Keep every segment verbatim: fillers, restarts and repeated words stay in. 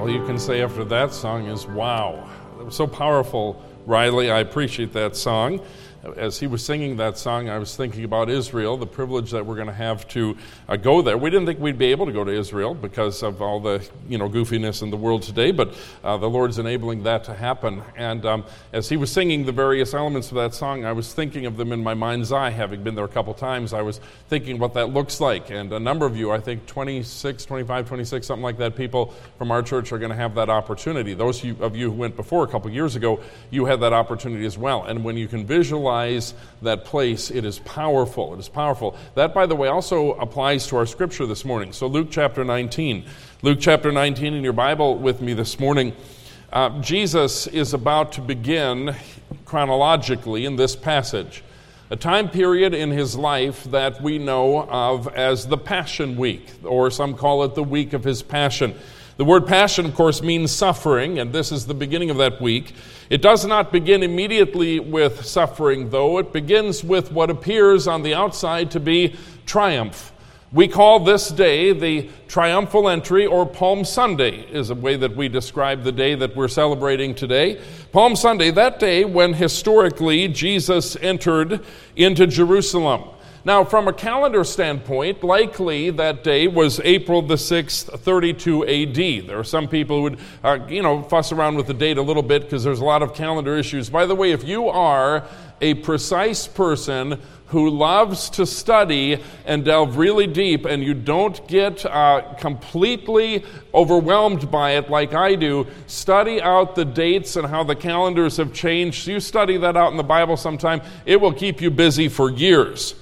All you can say after that song is, wow. It was so powerful, Riley. I appreciate that song. As he was singing that song, I was thinking about Israel, the privilege that we're going to have to uh, go there. We didn't think we'd be able to go to Israel because of all the, you know, goofiness in the world today, but uh, the Lord's enabling that to happen. And um, as he was singing the various elements of that song, I was thinking of them in my mind's eye. Having been there a couple times, I was thinking what that looks like. And a number of you, I think twenty-six, twenty-five, twenty-six, something like that, people from our church are going to have that opportunity. Those of you who went before a couple years ago, you had that opportunity as well. And when you can visualize that place, it is powerful. It is powerful. That, by the way, also applies to our scripture this morning. So Luke chapter nineteen. Luke chapter nineteen in your Bible with me this morning. Uh, Jesus is about to begin chronologically in this passage a time period in his life that we know of as the Passion Week, or some call it the week of his passion. The word passion, of course, means suffering, and this is the beginning of that week. It does not begin immediately with suffering, though. It begins with what appears on the outside to be triumph. We call this day the triumphal entry, or Palm Sunday is a way that we describe the day that we're celebrating today. Palm Sunday, that day when historically Jesus entered into Jerusalem. Now, from a calendar standpoint, likely that day was April the sixth, thirty-two A D. There are some people who would, uh, you know, fuss around with the date a little bit because there's a lot of calendar issues. By the way, if you are a precise person who loves to study and delve really deep and you don't get uh, completely overwhelmed by it like I do, study out the dates and how the calendars have changed. You study that out in the Bible sometime. It will keep you busy for years.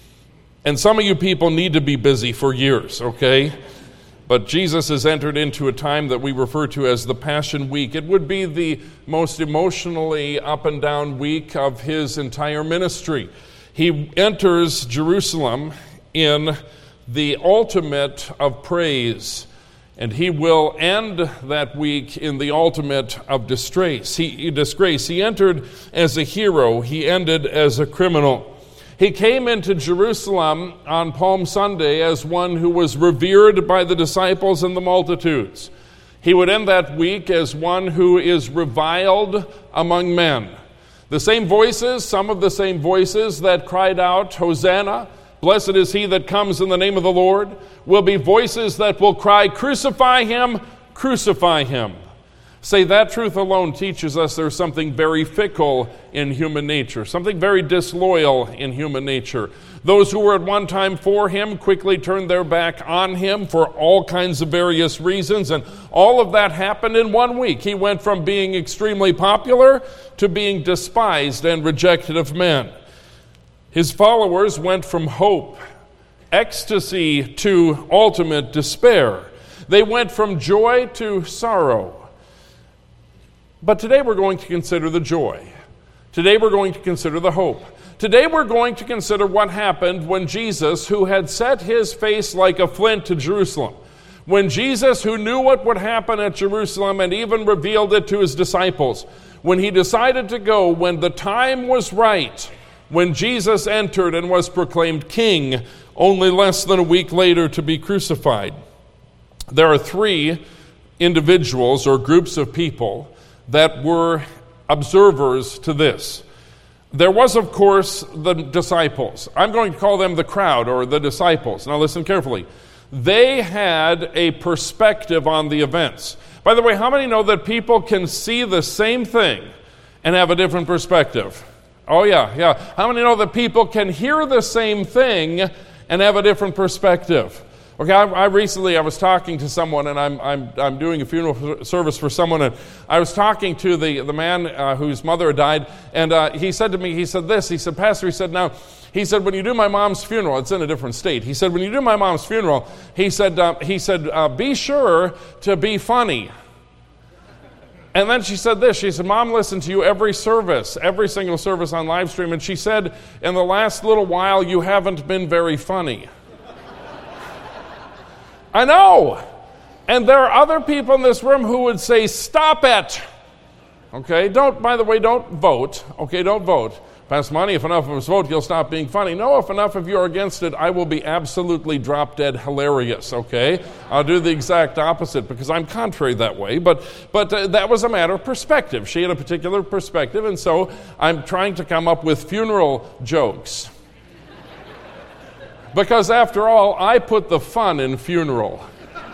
And some of you people need to be busy for years, okay? But Jesus has entered into a time that we refer to as the Passion Week. It would be the most emotionally up and down week of his entire ministry. He enters Jerusalem in the ultimate of praise, and he will end that week in the ultimate of disgrace. He, disgrace. He entered as a hero. He ended as a criminal. He came into Jerusalem on Palm Sunday as one who was revered by the disciples and the multitudes. He would end that week as one who is reviled among men. The same voices, some of the same voices that cried out, Hosanna, blessed is he that comes in the name of the Lord, will be voices that will cry, crucify him, crucify him. Say that truth alone teaches us there's something very fickle in human nature, something very disloyal in human nature. Those who were at one time for him quickly turned their back on him for all kinds of various reasons, and all of that happened in one week. He went from being extremely popular to being despised and rejected of men. His followers went from hope, ecstasy, to ultimate despair. They went from joy to sorrow. But today we're going to consider the joy. Today we're going to consider the hope. Today we're going to consider what happened when Jesus, who had set his face like a flint to Jerusalem, when Jesus, who knew what would happen at Jerusalem and even revealed it to his disciples, when he decided to go, when the time was right, when Jesus entered and was proclaimed king, only less than a week later to be crucified. There are three individuals or groups of people that were observers to this. There was, of course, the disciples. I'm going to call them the crowd or the disciples. Now listen carefully. They had a perspective on the events. By the way, how many know that people can see the same thing and have a different perspective? Oh yeah, yeah. How many know that people can hear the same thing and have a different perspective? Okay, I, I recently I was talking to someone, and I'm I'm I'm doing a funeral service for someone, and I was talking to the the man uh, whose mother had died, and uh, he said to me, he said this, he said, Pastor, he said, now, he said, when you do my mom's funeral, it's in a different state. He said, when you do my mom's funeral, he said, uh, he said, uh, be sure to be funny. And then she said this, she said, Mom listened to you every service, every single service on live stream, and she said, in the last little while, you haven't been very funny. I know. And there are other people in this room who would say, stop it. Okay, don't, by the way, don't vote. Okay, don't vote. Pastor Monty, if enough of us vote, you'll stop being funny. No, if enough of you are against it, I will be absolutely drop-dead hilarious, okay? I'll do the exact opposite because I'm contrary that way. But but uh, that was a matter of perspective. She had a particular perspective, and so I'm trying to come up with funeral jokes. Because after all, I put the fun in funeral.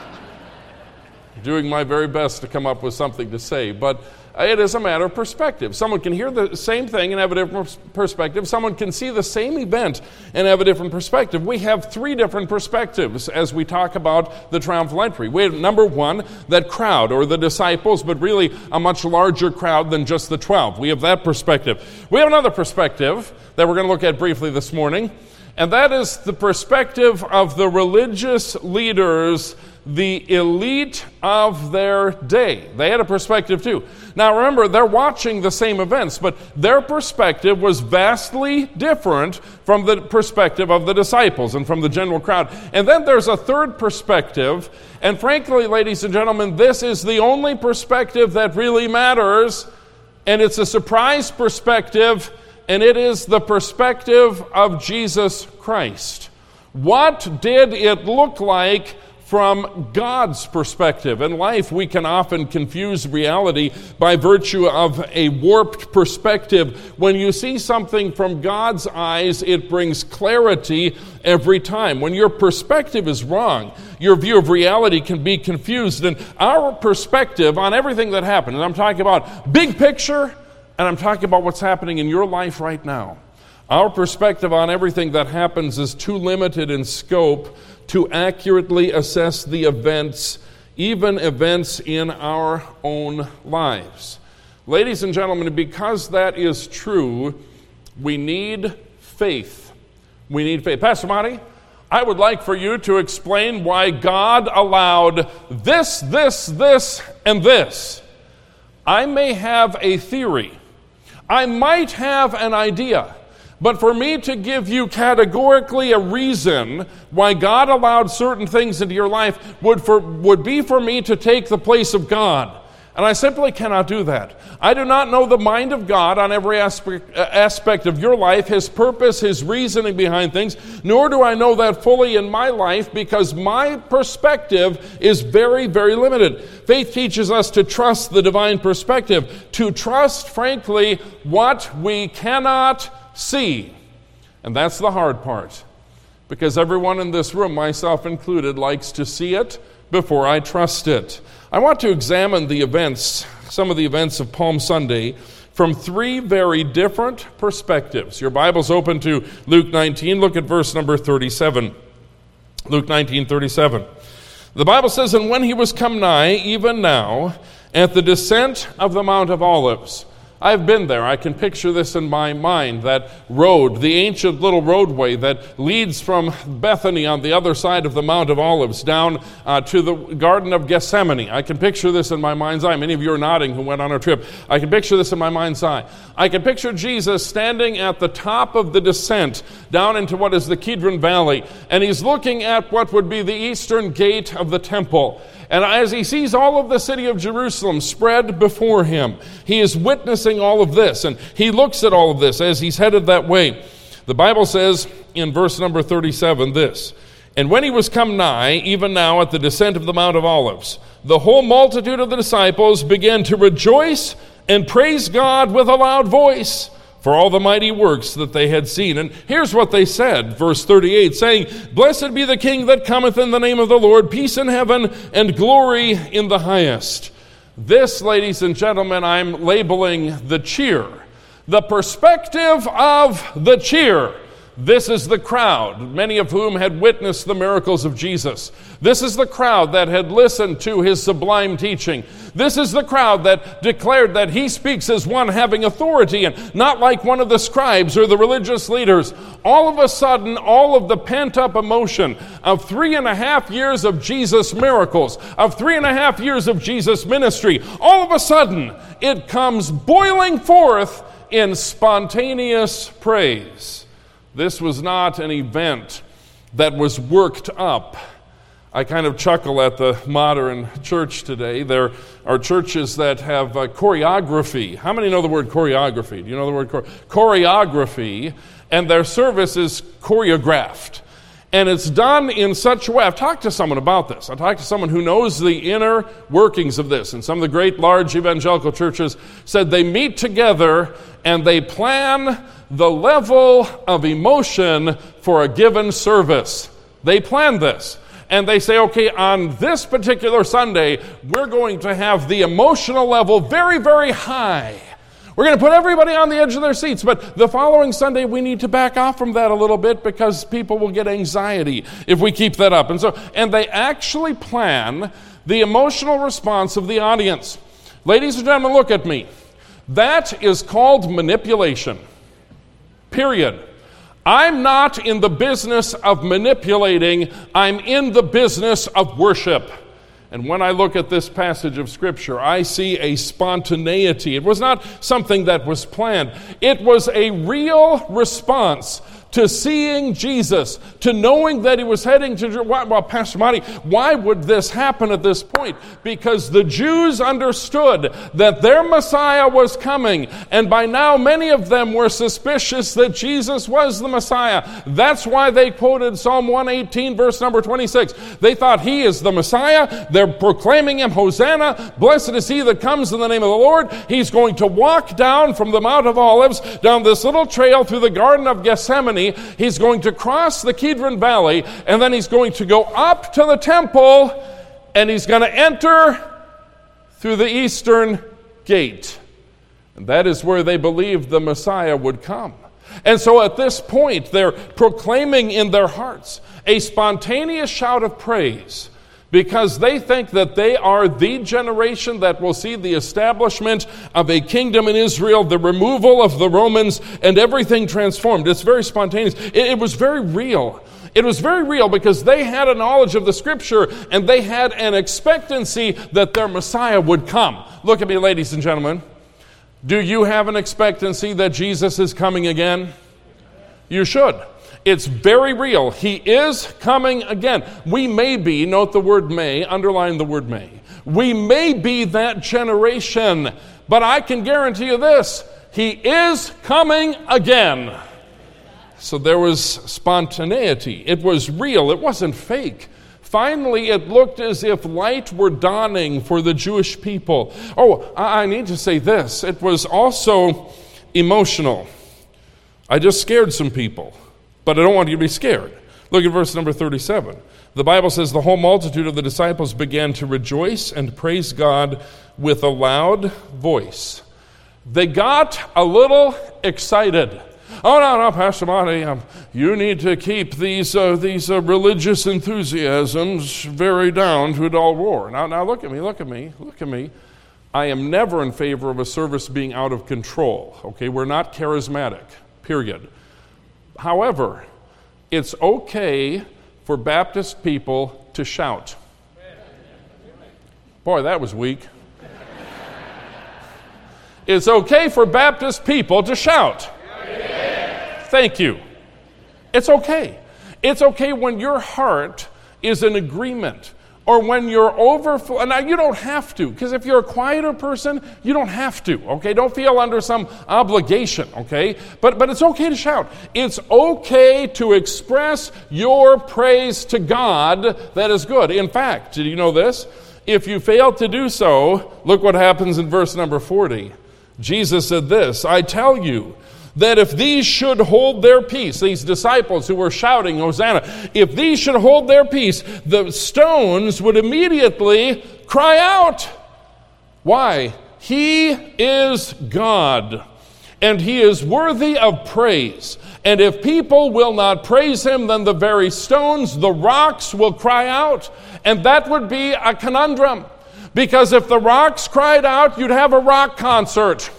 Doing my very best to come up with something to say, but it is a matter of perspective. Someone can hear the same thing and have a different perspective. Someone can see the same event and have a different perspective. We have three different perspectives as we talk about the triumphal entry. We have, number one, that crowd, or the disciples, but really a much larger crowd than just the twelve. We have that perspective. We have another perspective that we're going to look at briefly this morning, and that is the perspective of the religious leaders, the elite of their day. They had a perspective too. Now remember, they're watching the same events, but their perspective was vastly different from the perspective of the disciples and from the general crowd. And then there's a third perspective, and frankly, ladies and gentlemen, this is the only perspective that really matters, and it's a surprise perspective, and it is the perspective of Jesus Christ. What did it look like from God's perspective? In life, we can often confuse reality by virtue of a warped perspective. When you see something from God's eyes, it brings clarity every time. When your perspective is wrong, your view of reality can be confused. And our perspective on everything that happened, and I'm talking about big picture, and I'm talking about what's happening in your life right now. Our perspective on everything that happens is too limited in scope to accurately assess the events, even events in our own lives. Ladies and gentlemen, because that is true, we need faith. We need faith. Pastor Monty, I would like for you to explain why God allowed this, this, this, and this. I may have a theory. I might have an idea. But for me to give you categorically a reason why God allowed certain things into your life would for, would be for me to take the place of God. And I simply cannot do that. I do not know the mind of God on every aspect, aspect of your life, His purpose, His reasoning behind things, nor do I know that fully in my life because my perspective is very, very limited. Faith teaches us to trust the divine perspective, to trust, frankly, what we cannot see. And that's the hard part, because everyone in this room, myself included, likes to see it before I trust it. I want to examine the events, some of the events of Palm Sunday, from three very different perspectives. Your Bible's open to Luke nineteen. Look at verse number thirty-seven. Luke nineteen, thirty-seven. The Bible says, "And when he was come nigh, even now, at the descent of the Mount of Olives." I've been there. I can picture this in my mind, that road, the ancient little roadway that leads from Bethany on the other side of the Mount of Olives down uh, to the Garden of Gethsemane. I can picture this in my mind's eye. Many of you are nodding who went on a trip. I can picture this in my mind's eye. I can picture Jesus standing at the top of the descent down into what is the Kidron Valley, and he's looking at what would be the eastern gate of the temple. And as he sees all of the city of Jerusalem spread before him, he is witnessing all of this, and he looks at all of this as he's headed that way. The Bible says in verse number thirty-seven this, "And when he was come nigh, even now at the descent of the Mount of Olives, the whole multitude of the disciples began to rejoice and praise God with a loud voice for all the mighty works that they had seen." And here's what they said, verse thirty-eight, saying, "Blessed be the King that cometh in the name of the Lord, peace in heaven and glory in the highest." This, ladies and gentlemen, I'm labeling the cheer. The perspective of the cheer. This is the crowd, many of whom had witnessed the miracles of Jesus. This is the crowd that had listened to his sublime teaching. This is the crowd that declared that he speaks as one having authority and not like one of the scribes or the religious leaders. All of a sudden, all of the pent-up emotion of three and a half years of Jesus' miracles, of three and a half years of Jesus' ministry, all of a sudden, it comes boiling forth in spontaneous praise. This was not an event that was worked up. I kind of chuckle at the modern church today. There are churches that have uh, choreography. How many know the word choreography? Do you know the word chore- choreography? And their service is choreographed. And it's done in such a way. I've talked to someone about this. I've talked to someone who knows the inner workings of this. And some of the great large evangelical churches said they meet together and they plan the level of emotion for a given service. They plan this. And they say, okay, on this particular Sunday, we're going to have the emotional level very, very high. We're going to put everybody on the edge of their seats. But the following Sunday, we need to back off from that a little bit because people will get anxiety if we keep that up. And so, and they actually plan the emotional response of the audience. Ladies and gentlemen, look at me. That is called manipulation. Period. I'm not in the business of manipulating. I'm in the business of worship. And when I look at this passage of Scripture, I see a spontaneity. It was not something that was planned. It was a real response to seeing Jesus, to knowing that he was heading to Jerusalem. Well, Pastor Monty, why would this happen at this point? Because the Jews understood that their Messiah was coming, and by now many of them were suspicious that Jesus was the Messiah. That's why they quoted Psalm one eighteen, verse number twenty-six. They thought he is the Messiah. They're proclaiming him, Hosanna, blessed is he that comes in the name of the Lord. He's going to walk down from the Mount of Olives, down this little trail through the Garden of Gethsemane. He's going to cross the Kidron Valley, and then he's going to go up to the temple, and he's going to enter through the eastern gate. And that is where they believed the Messiah would come. And so at this point, they're proclaiming in their hearts a spontaneous shout of praise, because they think that they are the generation that will see the establishment of a kingdom in Israel, the removal of the Romans, and everything transformed. It's very spontaneous. It, it was very real. It was very real because they had a knowledge of the Scripture, and they had an expectancy that their Messiah would come. Look at me, ladies and gentlemen. Do you have an expectancy that Jesus is coming again? You should. It's very real. He is coming again. We may be, note the word may, underline the word may. We may be that generation, but I can guarantee you this, he is coming again. So there was spontaneity. It was real. It wasn't fake. Finally, it looked as if light were dawning for the Jewish people. Oh, I need to say this. It was also emotional. I just scared some people. But I don't want you to be scared. Look at verse number thirty-seven. The Bible says, the whole multitude of the disciples began to rejoice and praise God with a loud voice. They got a little excited. Oh, no, no, Pastor Monty, um, you need to keep these uh, these uh, religious enthusiasms very down to a dull roar. Now, now look at me, look at me, look at me. I am never in favor of a service being out of control. Okay, we're not charismatic, period. However, it's okay for Baptist people to shout. Boy, that was weak. It's okay for Baptist people to shout. Thank you. It's okay. It's okay when your heart is in agreement, or when you're overflow. Now, you don't have to, because if you're a quieter person, you don't have to, okay? Don't feel under some obligation, okay? But but it's okay to shout. It's okay to express your praise to God that is good. In fact, did you know this? If you fail to do so, look what happens in verse number forty. Jesus said this, I tell you, that if these should hold their peace, these disciples who were shouting, Hosanna, if these should hold their peace, the stones would immediately cry out. Why? He is God, and he is worthy of praise. And if people will not praise him, then the very stones, the rocks, will cry out. And that would be a conundrum, because if the rocks cried out, you'd have a rock concert.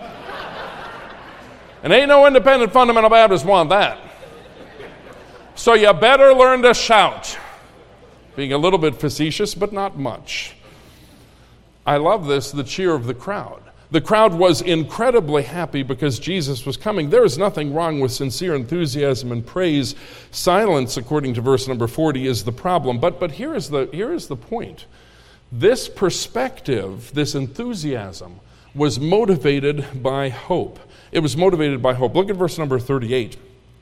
And ain't no independent fundamental Baptists want that. So you better learn to shout. Being a little bit facetious, but not much. I love this, the cheer of the crowd. The crowd was incredibly happy because Jesus was coming. There is nothing wrong with sincere enthusiasm and praise. Silence, according to verse number forty, is the problem. But, but here is the, here is the point. This perspective, this enthusiasm, was motivated by hope. It was motivated by hope. Look at verse number thirty-eight.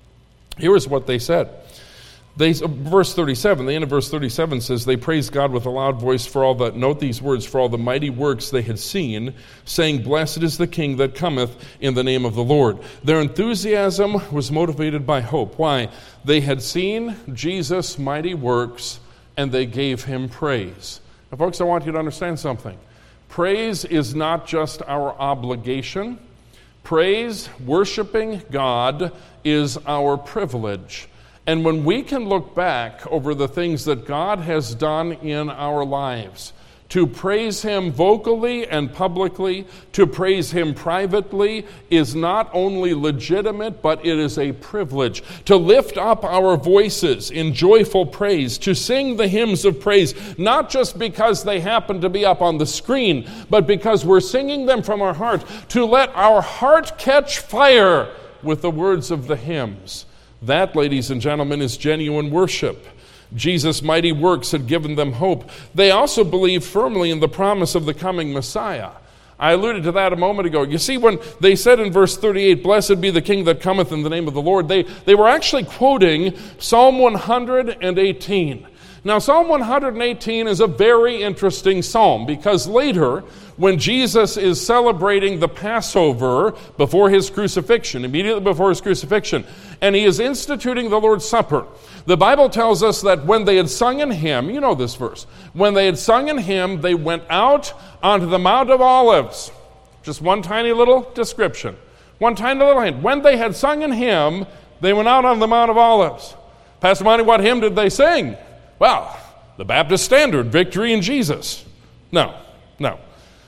Here is what they said. They, verse thirty-seven, the end of verse thirty-seven says, they praised God with a loud voice for all the, note these words, for all the mighty works they had seen, saying, blessed is the King that cometh in the name of the Lord. Their enthusiasm was motivated by hope. Why? They had seen Jesus' mighty works, and they gave him praise. Now, folks, I want you to understand something. Praise is not just our obligation. Praise, worshiping God, is our privilege. And when we can look back over the things that God has done in our lives, to praise him vocally and publicly, to praise him privately, is not only legitimate, but it is a privilege. To lift up our voices in joyful praise, to sing the hymns of praise, not just because they happen to be up on the screen, but because we're singing them from our heart, to let our heart catch fire with the words of the hymns. That, ladies and gentlemen, is genuine worship. Jesus' mighty works had given them hope. They also believed firmly in the promise of the coming Messiah. I alluded to that a moment ago. You see, when they said in verse thirty-eight, blessed be the King that cometh in the name of the Lord, they, they were actually quoting Psalm one hundred eighteen. Now, Psalm one hundred eighteen is a very interesting psalm because later, when Jesus is celebrating the Passover before his crucifixion, immediately before his crucifixion, and he is instituting the Lord's Supper, the Bible tells us that when they had sung an hymn, you know this verse, when they had sung an hymn, they went out onto the Mount of Olives. Just one tiny little description, one tiny little hint. When they had sung an hymn, they went out on the Mount of Olives. Pastor Monty, what hymn did they sing? Well, the Baptist Standard, Victory in Jesus. No, no.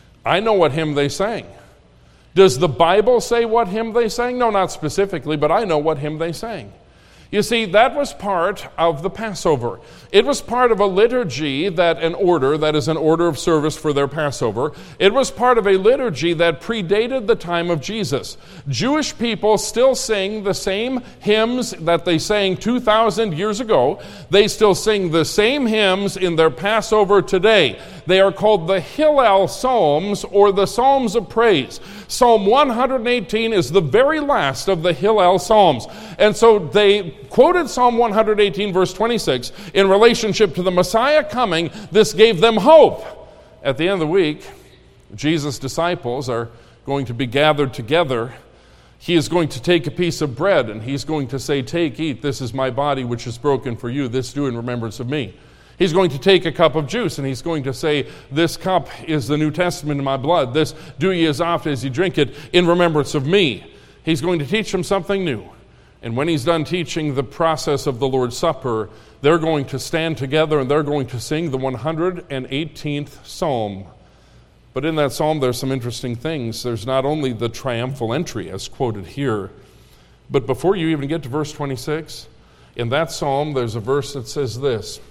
I know what hymn they sang. Does the Bible say what hymn they sang? No, not specifically, but I know what hymn they sang. You see, that was part of the Passover. It was part of a liturgy, that an order, that is an order of service for their Passover. It was part of a liturgy that predated the time of Jesus. Jewish people still sing the same hymns that they sang two thousand years ago. They still sing the same hymns in their Passover today. They are called the Hillel Psalms, or the Psalms of Praise. Psalm one hundred eighteen is the very last of the Hillel Psalms. And so they quoted Psalm one hundred eighteen, verse twenty-six, in relationship to the Messiah coming. This gave them hope. At the end of the week, Jesus' disciples are going to be gathered together. He is going to take a piece of bread, and he's going to say, take, eat, this is my body which is broken for you. This do in remembrance of me. He's going to take a cup of juice, and he's going to say, this cup is the New Testament in my blood. This do ye as oft as ye drink it in remembrance of me. He's going to teach them something new. And when he's done teaching the process of the Lord's Supper, they're going to stand together and they're going to sing the one hundred eighteenth Psalm. But in that psalm, there's some interesting things. There's not only the triumphal entry as quoted here, but before you even get to verse twenty-six, in that psalm, there's a verse that says this: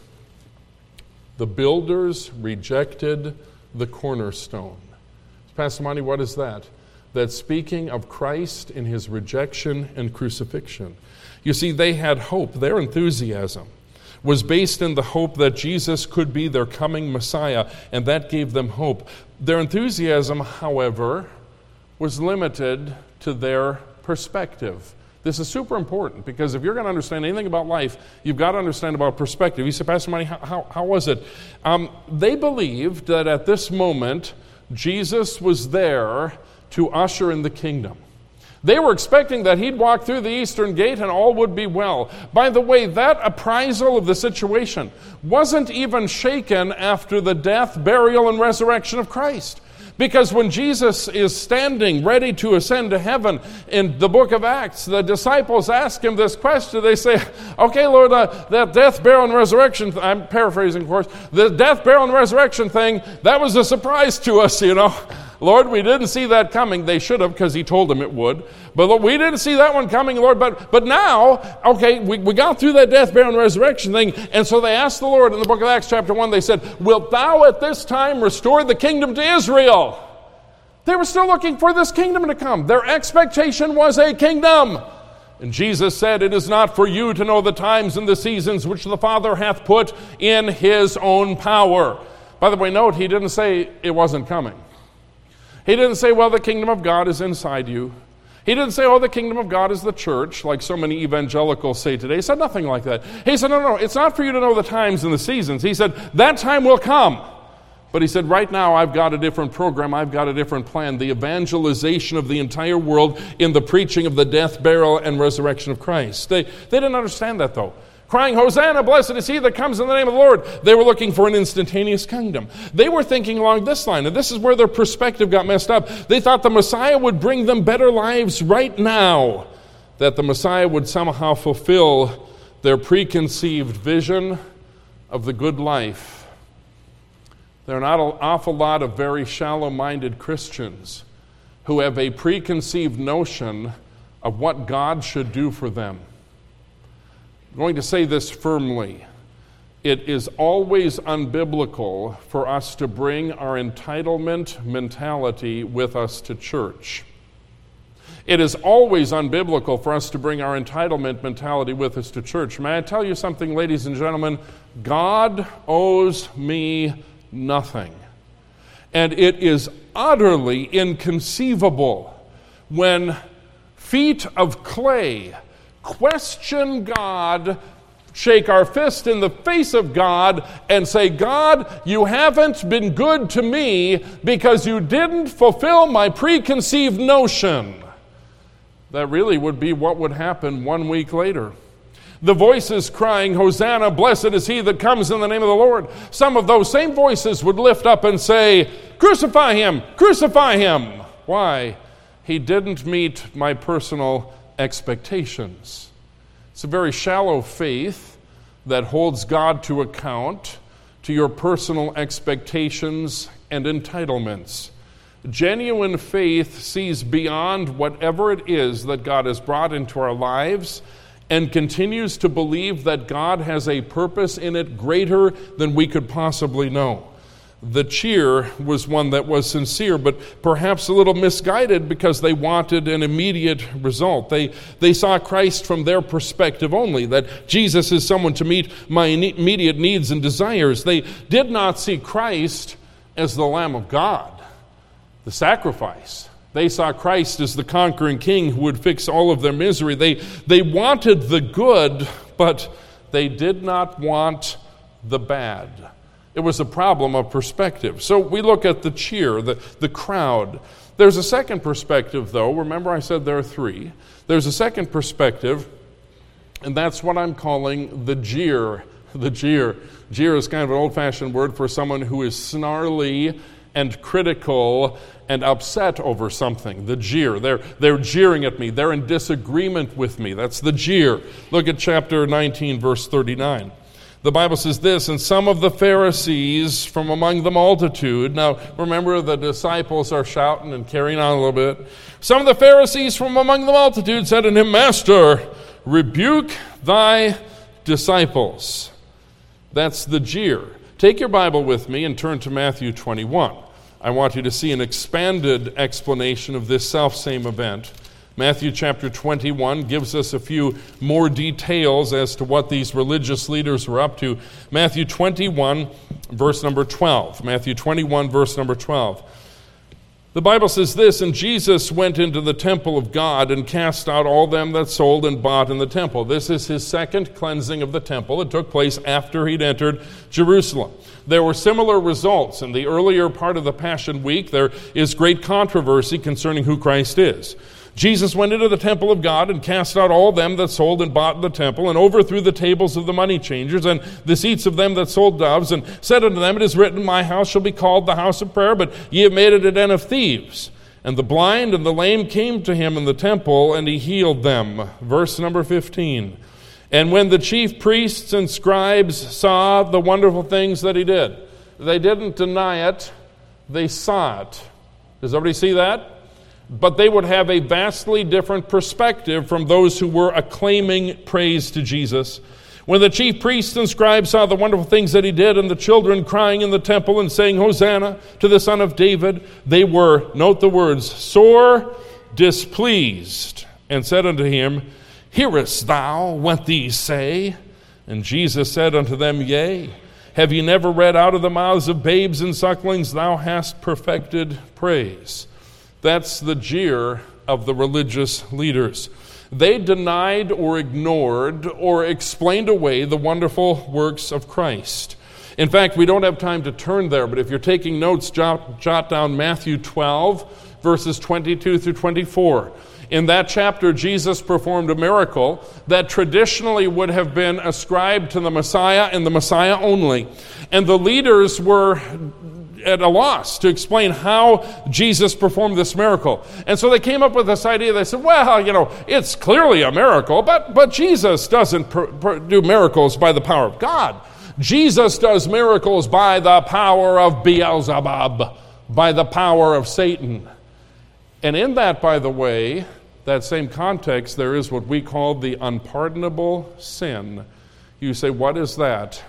the builders rejected the cornerstone. Pastor Monty, what is that? That's speaking of Christ in his rejection and crucifixion. You see, they had hope. Their enthusiasm was based in the hope that Jesus could be their coming Messiah, and that gave them hope. Their enthusiasm, however, was limited to their perspective. This is super important, because if you're going to understand anything about life, you've got to understand about perspective. You say, Pastor Monty, how, how, how was it? Um, they believed that at this moment, Jesus was there to usher in the kingdom. They were expecting that he'd walk through the eastern gate and all would be well. By the way, that appraisal of the situation wasn't even shaken after the death, burial, and resurrection of Christ. Because when Jesus is standing ready to ascend to heaven in the book of Acts, the disciples ask him this question. They say, okay, Lord, uh, that death, burial, and resurrection, th- I'm paraphrasing, of course, the death, burial, and resurrection thing, that was a surprise to us, you know. Lord, we didn't see that coming. They should have, because he told them it would. But Lord, we didn't see that one coming, Lord. But but now, okay, we, we got through that death, burial, and resurrection thing. And so they asked the Lord in the book of Acts chapter one, they said, wilt thou at this time restore the kingdom to Israel? They were still looking for this kingdom to come. Their expectation was a kingdom. And Jesus said, it is not for you to know the times and the seasons which the Father hath put in his own power. By the way, note, he didn't say it wasn't coming. He didn't say, well, the kingdom of God is inside you. He didn't say, oh, the kingdom of God is the church, like so many evangelicals say today. He said nothing like that. He said, no, no, it's not for you to know the times and the seasons. He said, that time will come. But he said, right now, I've got a different program. I've got a different plan. The evangelization of the entire world in the preaching of the death, burial, and resurrection of Christ. They, they didn't understand that, though. Crying, Hosanna, blessed is he that comes in the name of the Lord. They were looking for an instantaneous kingdom. They were thinking along this line, and this is where their perspective got messed up. They thought the Messiah would bring them better lives right now, that the Messiah would somehow fulfill their preconceived vision of the good life. There are not an awful lot of very shallow-minded Christians who have a preconceived notion of what God should do for them. I'm going to say this firmly. It is always unbiblical for us to bring our entitlement mentality with us to church. It is always unbiblical for us to bring our entitlement mentality with us to church. May I tell you something, ladies and gentlemen? God owes me nothing. And it is utterly inconceivable when feet of clay question God, shake our fist in the face of God, and say, God, you haven't been good to me because you didn't fulfill my preconceived notion. That really would be what would happen one week later. The voices crying, Hosanna, blessed is he that comes in the name of the Lord. Some of those same voices would lift up and say, crucify him, crucify him. Why? He didn't meet my personal expectations. It's a very shallow faith that holds God to account to your personal expectations and entitlements. Genuine faith sees beyond whatever it is that God has brought into our lives and continues to believe that God has a purpose in it greater than we could possibly know. The cheer was one that was sincere, but perhaps a little misguided because they wanted an immediate result. They, they saw Christ from their perspective only, that Jesus is someone to meet my immediate needs and desires. They did not see Christ as the Lamb of God, the sacrifice. They saw Christ as the conquering king who would fix all of their misery. They, they wanted the good, but they did not want the bad. It was a problem of perspective. So we look at the cheer, the, the crowd. There's a second perspective, though. Remember I said there are three. There's a second perspective, and that's what I'm calling the jeer. The jeer. Jeer is kind of an old-fashioned word for someone who is snarly and critical and upset over something. The jeer. They're, they're jeering at me. They're in disagreement with me. That's the jeer. Look at chapter nineteen, verse thirty-nine. The Bible says this, and some of the Pharisees from among the multitude. Now, remember, the disciples are shouting and carrying on a little bit. Some of the Pharisees from among the multitude said unto him, Master, rebuke thy disciples. That's the jeer. Take your Bible with me and turn to Matthew twenty-one. I want you to see an expanded explanation of this self-same event. Matthew chapter twenty-one gives us a few more details as to what these religious leaders were up to. Matthew twenty-one, verse number twelve. Matthew twenty-one, verse number twelve. The Bible says this, and Jesus went into the temple of God and cast out all them that sold and bought in the temple. This is his second cleansing of the temple. It took place after he'd entered Jerusalem. There were similar results. In the earlier part of the Passion Week, there is great controversy concerning who Christ is. Jesus went into the temple of God and cast out all them that sold and bought in the temple, and overthrew the tables of the money changers and the seats of them that sold doves, and said unto them, It is written, My house shall be called the house of prayer, but ye have made it a den of thieves. And the blind and the lame came to him in the temple, and he healed them. Verse number fifteen. And when the chief priests and scribes saw the wonderful things that he did, they didn't deny it, they saw it. Does everybody see that? But they would have a vastly different perspective from those who were acclaiming praise to Jesus. When the chief priests and scribes saw the wonderful things that he did, and the children crying in the temple and saying, Hosanna to the Son of David, they were, note the words, sore displeased, and said unto him, Hearest thou what these say? And Jesus said unto them, Yea. Have ye never read, out of the mouths of babes and sucklings thou hast perfected praise? That's the jeer of the religious leaders. They denied or ignored or explained away the wonderful works of Christ. In fact, we don't have time to turn there, but if you're taking notes, jot, jot down Matthew twelve, verses twenty-two through twenty-four. In that chapter, Jesus performed a miracle that traditionally would have been ascribed to the Messiah and the Messiah only. And the leaders were at a loss to explain how Jesus performed this miracle. And so they came up with this idea. They said, well, you know, it's clearly a miracle, but, but Jesus doesn't per, per, do miracles by the power of God. Jesus does miracles by the power of Beelzebub, by the power of Satan. And in that, by the way, that same context, there is what we call the unpardonable sin. You say, what is that?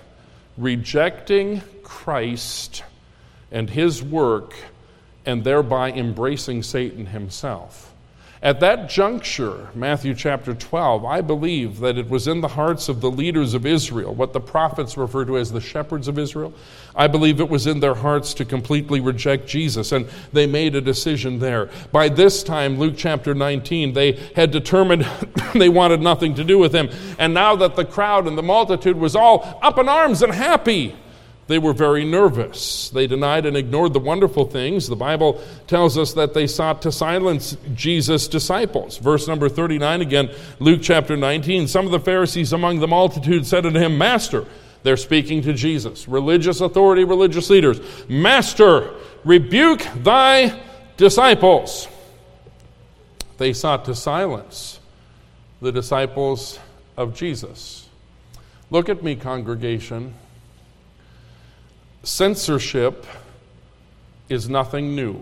Rejecting Christ and his work, and thereby embracing Satan himself. At that juncture, Matthew chapter twelve, I believe that it was in the hearts of the leaders of Israel, what the prophets refer to as the shepherds of Israel. I believe it was in their hearts to completely reject Jesus, and they made a decision there. By this time, Luke chapter nineteen, they had determined they wanted nothing to do with him. And now that the crowd and the multitude was all up in arms and happy, they were very nervous. They denied and ignored the wonderful things. The Bible tells us that they sought to silence Jesus' disciples. Verse number thirty-nine, again, Luke chapter nineteen. Some of the Pharisees among the multitude said unto him, Master, they're speaking to Jesus, religious authority, religious leaders, Master, rebuke thy disciples. They sought to silence the disciples of Jesus. Look at me, congregation. Censorship is nothing new.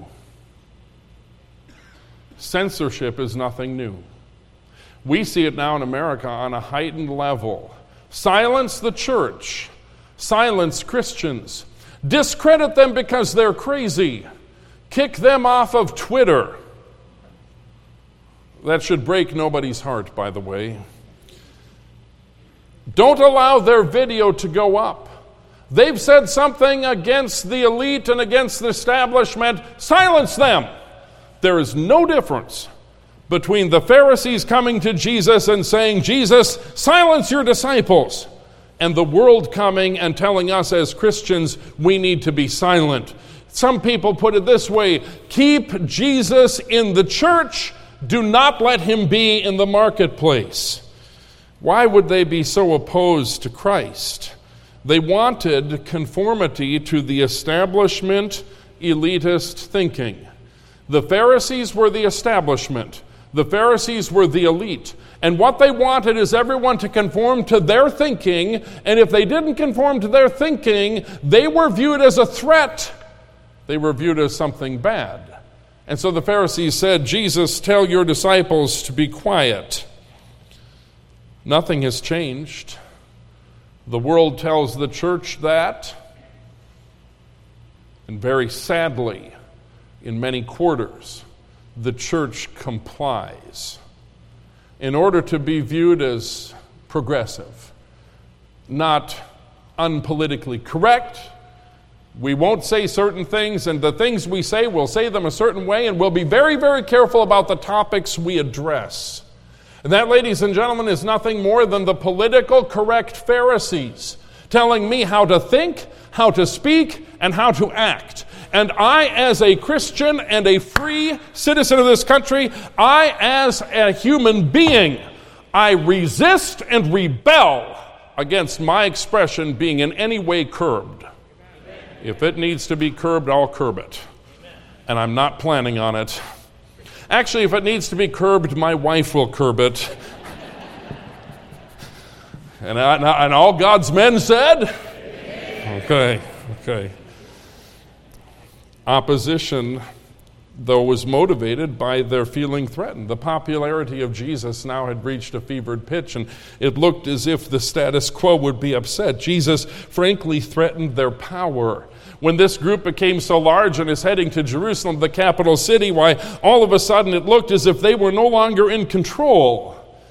Censorship is nothing new. We see it now in America on a heightened level. Silence the church. Silence Christians. Discredit them because they're crazy. Kick them off of Twitter. That should break nobody's heart, by the way. Don't allow their video to go up. They've said something against the elite and against the establishment. Silence them. There is no difference between the Pharisees coming to Jesus and saying, Jesus, silence your disciples, and the world coming and telling us as Christians we need to be silent. Some people put it this way, keep Jesus in the church, do not let him be in the marketplace. Why would they be so opposed to Christ? They wanted conformity to the establishment, elitist thinking. The Pharisees were the establishment. The Pharisees were the elite. And what they wanted is everyone to conform to their thinking, and if they didn't conform to their thinking, they were viewed as a threat. They were viewed as something bad. And so the Pharisees said, Jesus, tell your disciples to be quiet. Nothing has changed. The world tells the church that, and very sadly, in many quarters, the church complies in order to be viewed as progressive, not unpolitically correct. We won't say certain things, and the things we say, we'll say them a certain way, and we'll be very, very careful about the topics we address. And that, ladies and gentlemen, is nothing more than the political correct Pharisees telling me how to think, how to speak, and how to act. And I, as a Christian and a free citizen of this country, I, as a human being, I resist and rebel against my expression being in any way curbed. If it needs to be curbed, I'll curb it. And I'm not planning on it. Actually, if it needs to be curbed, my wife will curb it. And, I, and all God's men said? Okay, okay. Opposition though, was motivated by their feeling threatened. The popularity of Jesus now had reached a fevered pitch, and it looked as if the status quo would be upset. Jesus frankly threatened their power. When this group became so large and is heading to Jerusalem, the capital city, why, all of a sudden it looked as if they were no longer in control.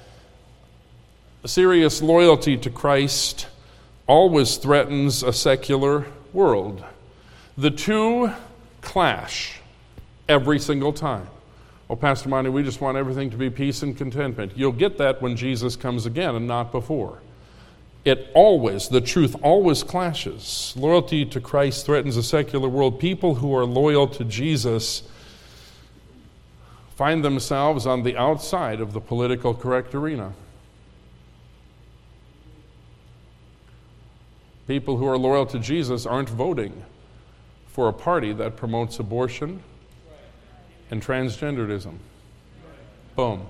Serious loyalty to Christ always threatens a secular world. The two clash every single time. Oh, Pastor Monty, we just want everything to be peace and contentment. You'll get that when Jesus comes again and not before. It always, the truth always clashes. Loyalty to Christ threatens a secular world. People who are loyal to Jesus find themselves on the outside of the political correct arena. People who are loyal to Jesus aren't voting for a party that promotes abortion and transgenderism. Boom.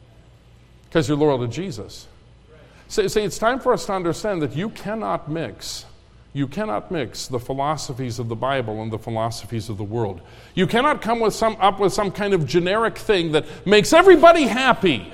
Because you're loyal to Jesus. See, see, it's time for us to understand that you cannot mix, you cannot mix the philosophies of the Bible and the philosophies of the world. You cannot come with some, up with some kind of generic thing that makes everybody happy.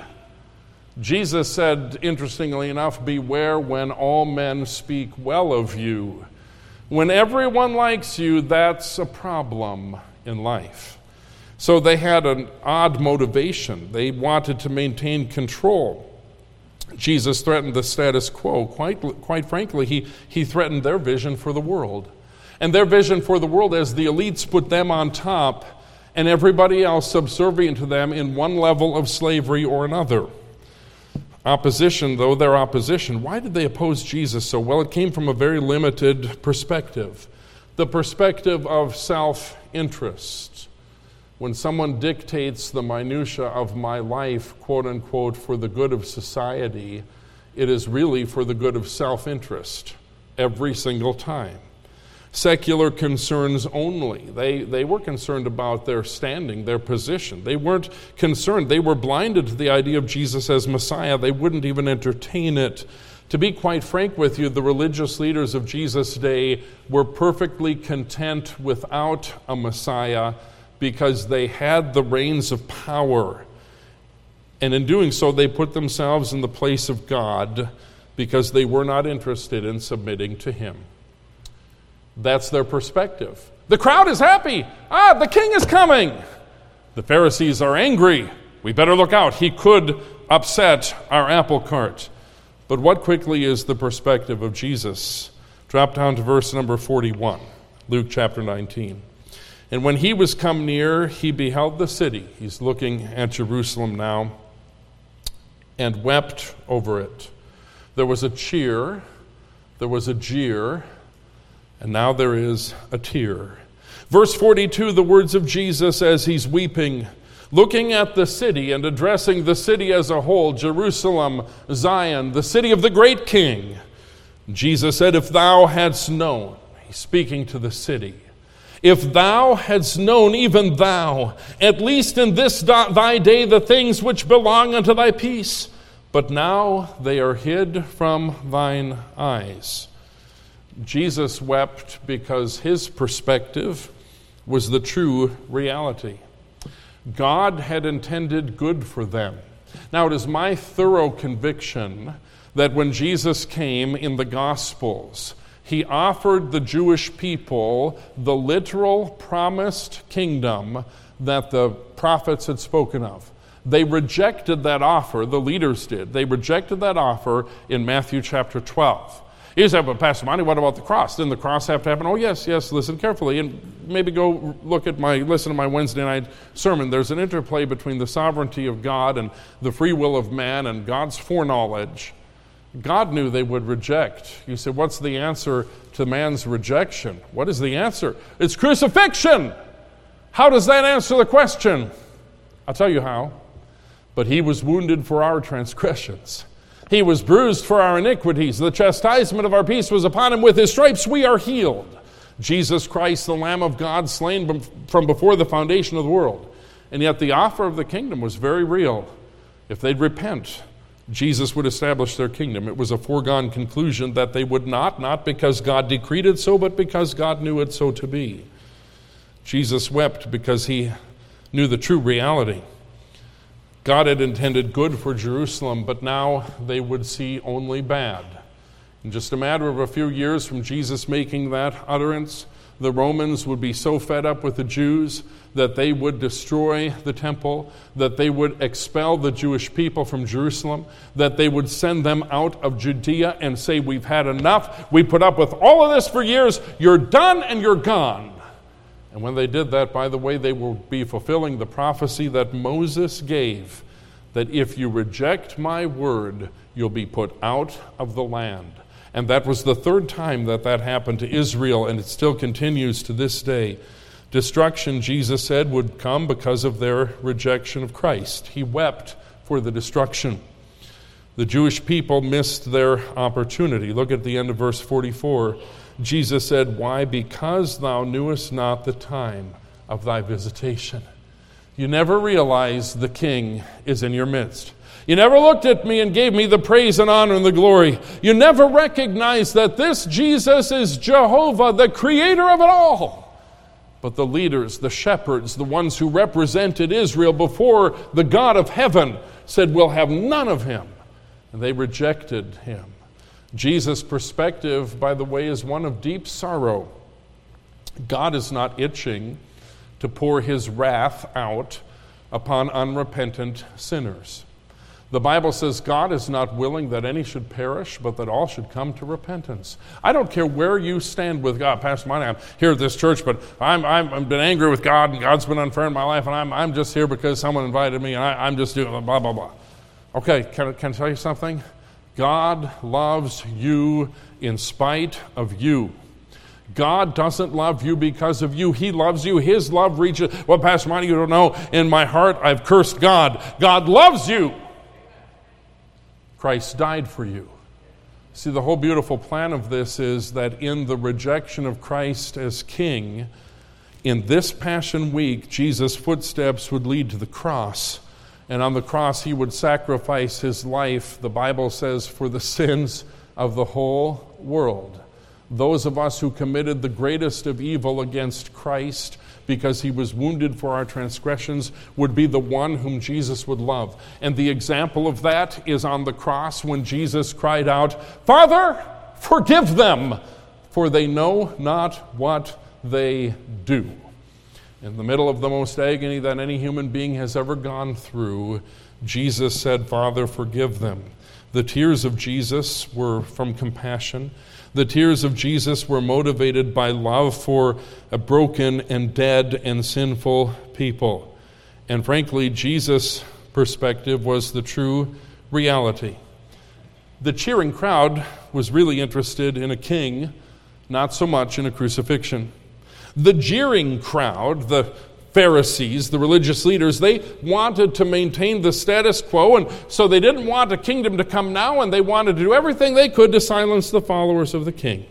Jesus said, interestingly enough, beware when all men speak well of you. When everyone likes you, that's a problem in life. So they had an odd motivation. They wanted to maintain control. Jesus threatened the status quo. Quite, quite frankly, he, he threatened their vision for the world. And their vision for the world as the elites put them on top and everybody else subservient to them in one level of slavery or another. Opposition, though, their opposition. Why did they oppose Jesus so well? It came from a very limited perspective. The perspective of self-interest. When someone dictates the minutia of my life, quote unquote, for the good of society, it is really for the good of self-interest every single time. Secular concerns only. They, they were concerned about their standing, their position. They weren't concerned. They were blinded to the idea of Jesus as Messiah. They wouldn't even entertain it. To be quite frank with you, the religious leaders of Jesus' day were perfectly content without a Messiah because they had the reins of power. And in doing so, they put themselves in the place of God because they were not interested in submitting to Him. That's their perspective. The crowd is happy. Ah, the king is coming. The Pharisees are angry. We better look out. He could upset our apple cart. But what quickly is the perspective of Jesus? Drop down to verse number forty-one, Luke chapter nineteen. And when he was come near, he beheld the city. He's looking at Jerusalem now, and wept over it. There was a cheer, there was a jeer, and now there is a tear. Verse forty-two, the words of Jesus as he's weeping, looking at the city and addressing the city as a whole, Jerusalem, Zion, the city of the great king. Jesus said, if thou hadst known, he's speaking to the city, if thou hadst known, even thou, at least in this thy day, the things which belong unto thy peace, but now they are hid from thine eyes. Jesus wept because his perspective was the true reality. God had intended good for them. Now, it is my thorough conviction that when Jesus came in the Gospels, he offered the Jewish people the literal promised kingdom that the prophets had spoken of. They rejected that offer, the leaders did. They rejected that offer in Matthew chapter twelve. You say, but Pastor Monty, what about the cross? Didn't the cross have to happen? Oh, yes, yes, listen carefully. And maybe go look at my, listen to my Wednesday night sermon. There's an interplay between the sovereignty of God and the free will of man and God's foreknowledge. God knew they would reject. You say, what's the answer to man's rejection? What is the answer? It's crucifixion. How does that answer the question? I'll tell you how. But he was wounded for our transgressions. He was bruised for our iniquities. The chastisement of our peace was upon him. With his stripes we are healed. Jesus Christ, the Lamb of God, slain from before the foundation of the world. And yet the offer of the kingdom was very real. If they'd repent, Jesus would establish their kingdom. It was a foregone conclusion that they would not, not because God decreed it so, but because God knew it so to be. Jesus wept because he knew the true reality. God had intended good for Jerusalem, but now they would see only bad. In just a matter of a few years from Jesus making that utterance, the Romans would be so fed up with the Jews that they would destroy the temple, that they would expel the Jewish people from Jerusalem, that they would send them out of Judea and say, we've had enough, we put up with all of this for years, you're done and you're gone. And when they did that, by the way, they will be fulfilling the prophecy that Moses gave, that if you reject my word, you'll be put out of the land. And that was the third time that that happened to Israel, and it still continues to this day. Destruction, Jesus said, would come because of their rejection of Christ. He wept for the destruction. The Jewish people missed their opportunity. Look at the end of verse forty-four. Jesus said, why? Because thou knewest not the time of thy visitation. You never realize the King is in your midst. You never looked at me and gave me the praise and honor and the glory. You never recognized that this Jesus is Jehovah, the creator of it all. But the leaders, the shepherds, the ones who represented Israel before the God of heaven said, we'll have none of him. And they rejected him. Jesus' perspective, by the way, is one of deep sorrow. God is not itching to pour his wrath out upon unrepentant sinners. The Bible says God is not willing that any should perish, but that all should come to repentance. I don't care where you stand with God. Pastor Monty, I'm here at this church, but I'm, I'm, I've been angry with God, and God's been unfair in my life, and I'm, I'm just here because someone invited me, and I, I'm just doing blah, blah, blah. Okay, can, can I tell you something? God loves you in spite of you. God doesn't love you because of you. He loves you. His love reaches... Well, Pastor Monty, you don't know. In my heart, I've cursed God. God loves you. Christ died for you. See, the whole beautiful plan of this is that in the rejection of Christ as King, in this Passion Week, Jesus' footsteps would lead to the cross. And on the cross, he would sacrifice his life, the Bible says, for the sins of the whole world. Those of us who committed the greatest of evil against Christ because he was wounded for our transgressions would be the one whom Jesus would love. And the example of that is on the cross when Jesus cried out, Father, forgive them, for they know not what they do. In the middle of the most agony that any human being has ever gone through, Jesus said, Father, forgive them. The tears of Jesus were from compassion. The tears of Jesus were motivated by love for a broken and dead and sinful people. And frankly, Jesus' perspective was the true reality. The cheering crowd was really interested in a king, not so much in a crucifixion. The jeering crowd, the Pharisees, the religious leaders, they wanted to maintain the status quo, and so they didn't want a kingdom to come now, and they wanted to do everything they could to silence the followers of the king.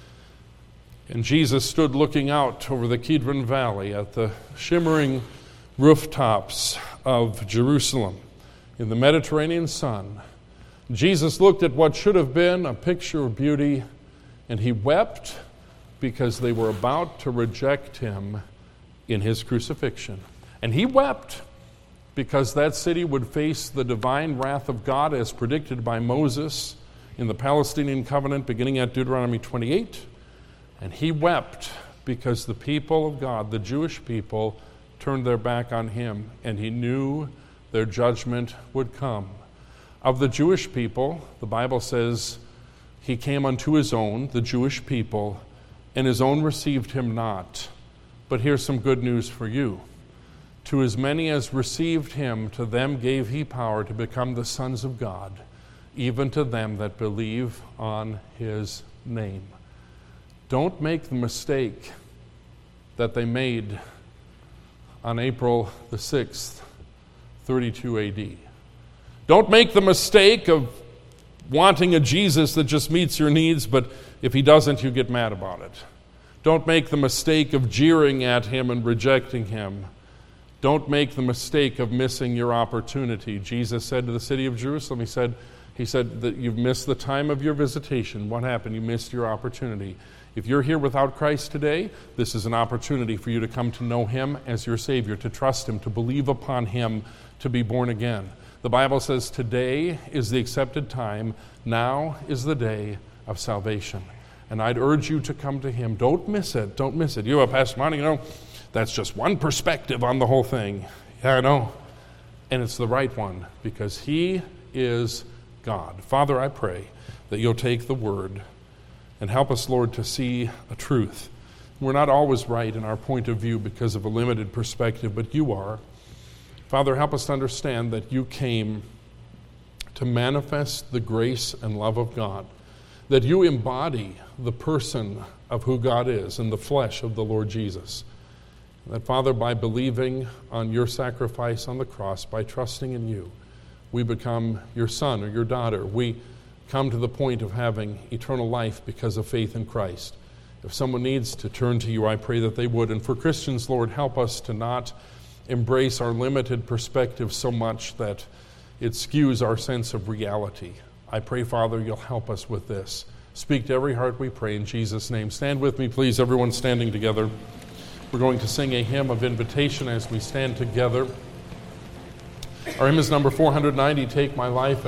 And Jesus stood looking out over the Kidron Valley at the shimmering rooftops of Jerusalem in the Mediterranean sun. Jesus looked at what should have been a picture of beauty, and he wept because they were about to reject him in his crucifixion. And he wept because that city would face the divine wrath of God as predicted by Moses in the Palestinian covenant beginning at Deuteronomy twenty-eight. And he wept because the people of God, the Jewish people, turned their back on him, and he knew their judgment would come. Of the Jewish people, the Bible says, he came unto his own, the Jewish people, and his own received him not. But here's some good news for you. To as many as received him, to them gave he power to become the sons of God, even to them that believe on his name. Don't make the mistake that they made on April the sixth, thirty-two A D. Don't make the mistake of wanting a Jesus that just meets your needs, but if he doesn't, you get mad about it. Don't make the mistake of jeering at him and rejecting him. Don't make the mistake of missing your opportunity. Jesus said to the city of Jerusalem, he said, He said that you've missed the time of your visitation. What happened? You missed your opportunity. If you're here without Christ today, this is an opportunity for you to come to know Him as your Savior, to trust Him, to believe upon Him, to be born again. The Bible says today is the accepted time. Now is the day of salvation. And I'd urge you to come to Him. Don't miss it. Don't miss it. You know, Pastor Monty, you know, that's just one perspective on the whole thing. Yeah, I know. And it's the right one because He is God. Father, I pray that You'll take the Word and help us, Lord, to see a truth. We're not always right in our point of view because of a limited perspective, but You are. Father, help us to understand that You came to manifest the grace and love of God, that You embody the person of who God is in the flesh of the Lord Jesus. That, Father, by believing on Your sacrifice on the cross, by trusting in You, we become Your son or Your daughter. We come to the point of having eternal life because of faith in Christ. If someone needs to turn to You, I pray that they would. And for Christians, Lord, help us to not embrace our limited perspective so much that it skews our sense of reality. I pray, Father, You'll help us with this. Speak to every heart, we pray, in Jesus' name. Stand with me, please, everyone standing together. We're going to sing a hymn of invitation as we stand together. Our hymn is number four hundred ninety, Take My Life